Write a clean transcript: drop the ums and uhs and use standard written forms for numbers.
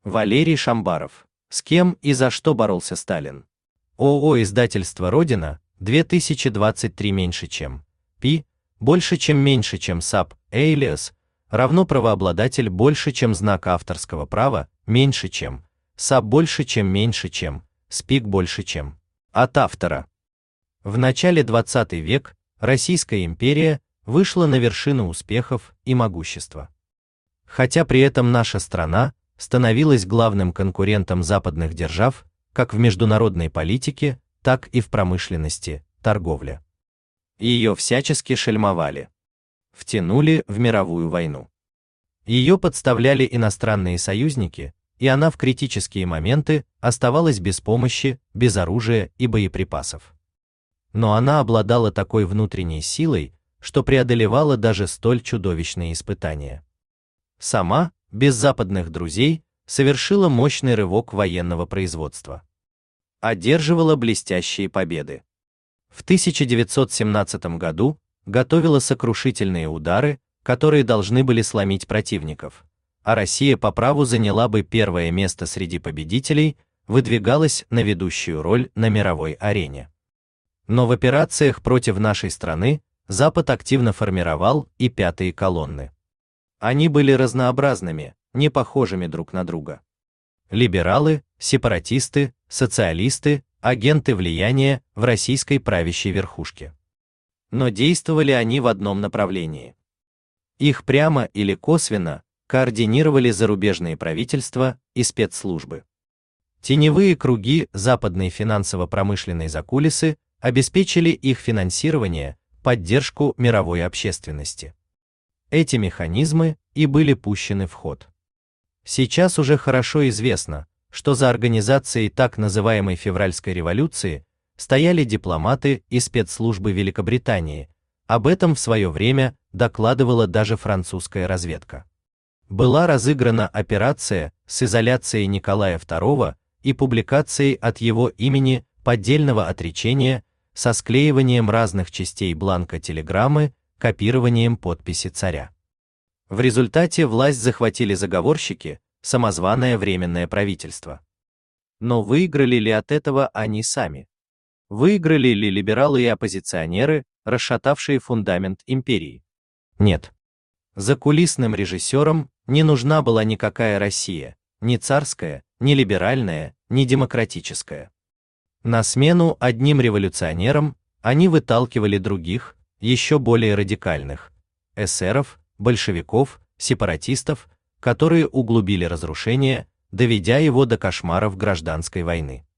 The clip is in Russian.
Валерий Шамбаров. С кем и за что боролся Сталин? ООО «Издательство Родина», 2023 меньше чем. Пи, больше чем меньше чем САП, Элиас, равно правообладатель больше чем знак авторского права, меньше чем. САП больше чем меньше чем. СПИК больше чем. От автора. В начале 20 век Российская империя вышла на вершину успехов и могущества. Хотя при этом наша страна становилась главным конкурентом западных держав, как в международной политике, так и в промышленности, торговле. Ее всячески шельмовали. Втянули в мировую войну. Ее подставляли иностранные союзники, и она в критические моменты оставалась без помощи, без оружия и боеприпасов. Но она обладала такой внутренней силой, что преодолевала даже столь чудовищные испытания. Сама, без западных друзей, совершила мощный рывок военного производства. Одерживала блестящие победы. В 1917 году готовила сокрушительные удары, которые должны были сломить противников, а Россия по праву заняла бы первое место среди победителей, выдвигалась на ведущую роль на мировой арене. Но в операциях против нашей страны Запад активно формировал и пятые колонны. Они были разнообразными, не похожими друг на друга. Либералы, сепаратисты, социалисты, агенты влияния в российской правящей верхушке. Но действовали они в одном направлении. Их прямо или косвенно координировали зарубежные правительства и спецслужбы. Теневые круги западной финансово-промышленной закулисы обеспечили их финансирование, поддержку мировой общественности. Эти механизмы и были пущены в ход. Сейчас уже хорошо известно, что за организацией так называемой февральской революции стояли дипломаты и спецслужбы Великобритании. Об этом в свое время докладывала даже французская разведка. Была разыграна операция с изоляцией Николая II и публикацией от его имени поддельного отречения со склеиванием разных частей бланка телеграммы, копированием подписи царя. В результате власть захватили заговорщики, самозваное Временное правительство. Но выиграли ли от этого они сами? Выиграли ли либералы и оппозиционеры, расшатавшие фундамент империи? Нет. Закулисным режиссерам не нужна была никакая Россия, ни царская, ни либеральная, ни демократическая. На смену одним революционерам они выталкивали других, еще более радикальных, эсеров, большевиков, сепаратистов, которые углубили разрушение, доведя его до кошмаров гражданской войны.